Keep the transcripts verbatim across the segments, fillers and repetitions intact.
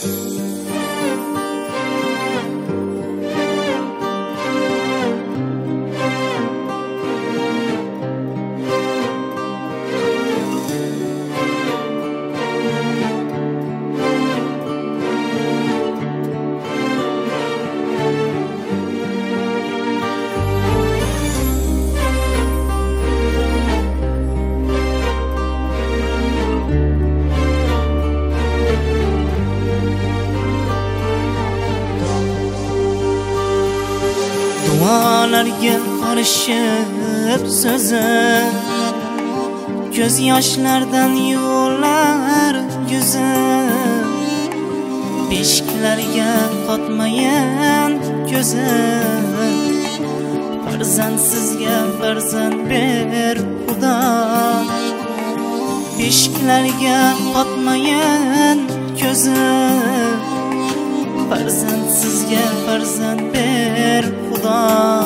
Dualarga qarishib so'zi, ko'z yoshlardan yuvilar yuzi. Beshiklarga qotmayin ko'zi, farzandsizga farzand ber Xudo. Beshiklarga qotmayin ko'zi, farzandsizga farzand ber Xudo.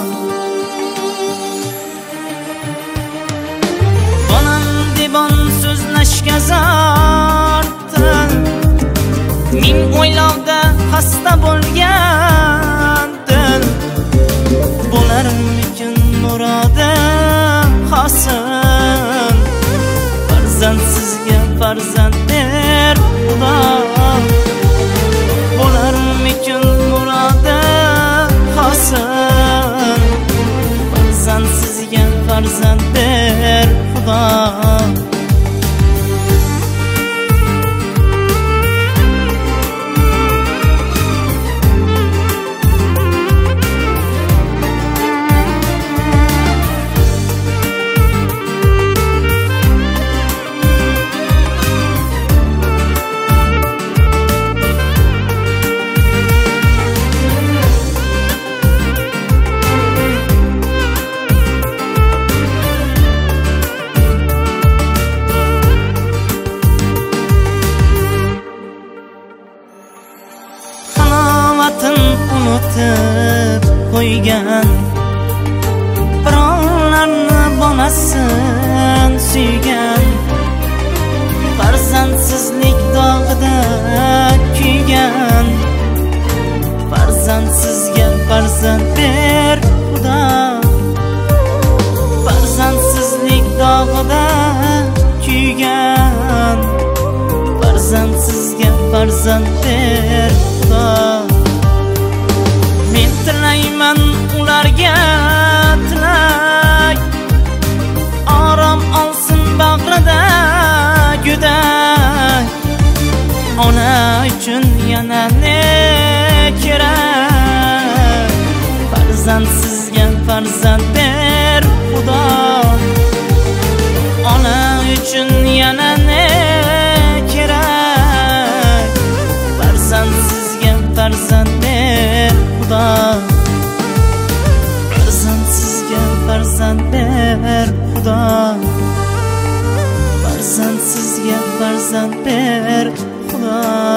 Bolam debon so'zlashga zordi, ming o'ylovda xasta bo'lgan dil. Bo'larmikin murodim hosil, farzandsizga farzand ber Xudo. Bo'larmikin murodim hosil, farzandsizga farzand ber Xudo. Unutib qo'ygan birovlarni bonasin suygan, farzandsizlik dog'ida kuygan. Farzandsizga farzand ber Xudo, farzandsizlik dog'ida kuygan. Farzandsizga farzand ber Xudo. Men tilayman ularga tilak, orom olsin bag'rida go'dak. Ona uchun yana ne kerak? Farzandsizga farzand ber Xudo. Ona uchun yana ne kerak? Farzandsizga farzand ber Xudo. Farzandsizga farzand ber Xudo. Farzandsizga farzand ber Xudo.